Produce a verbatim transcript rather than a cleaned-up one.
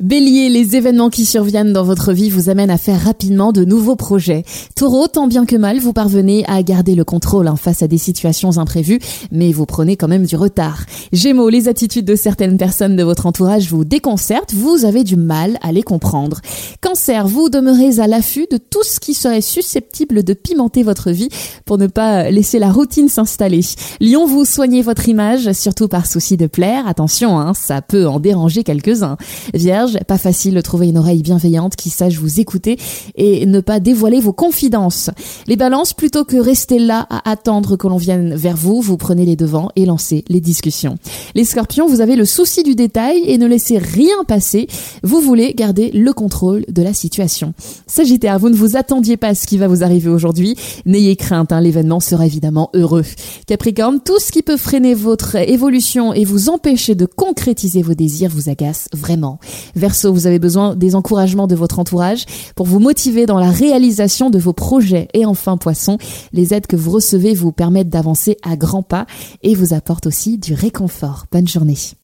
Bélier, les événements qui surviennent dans votre vie vous amènent à faire rapidement de nouveaux projets. Taureau, tant bien que mal, vous parvenez à garder le contrôle hein, face à des situations imprévues, mais vous prenez quand même du retard. Gémeaux, les attitudes de certaines personnes de votre entourage vous déconcertent, vous avez du mal à les comprendre. Cancer, vous demeurez à l'affût de tout ce qui serait susceptible de pimenter votre vie pour ne pas laisser la routine s'installer. Lion, vous soignez votre image, surtout par souci de plaire. Attention, hein, ça peut en déranger quelques-uns. Vierge, pas facile de trouver une oreille bienveillante qui sache vous écouter et ne pas dévoiler vos confidences. Les balances, plutôt que rester là à attendre que l'on vienne vers vous, vous prenez les devants et lancez les discussions. Les scorpions, vous avez le souci du détail et ne laissez rien passer. Vous voulez garder le contrôle de la situation. Sagittaire, vous ne vous attendiez pas à ce qui va vous arriver aujourd'hui. N'ayez crainte, hein, l'événement sera évidemment heureux. Capricorne, tout ce qui peut freiner votre évolution et vous empêcher de concrétiser vos désirs vous agace vraiment. Verseau, vous avez besoin des encouragements de votre entourage pour vous motiver dans la réalisation de vos projets. Et enfin, Poisson, les aides que vous recevez vous permettent d'avancer à grands pas et vous apportent aussi du réconfort. Bonne journée.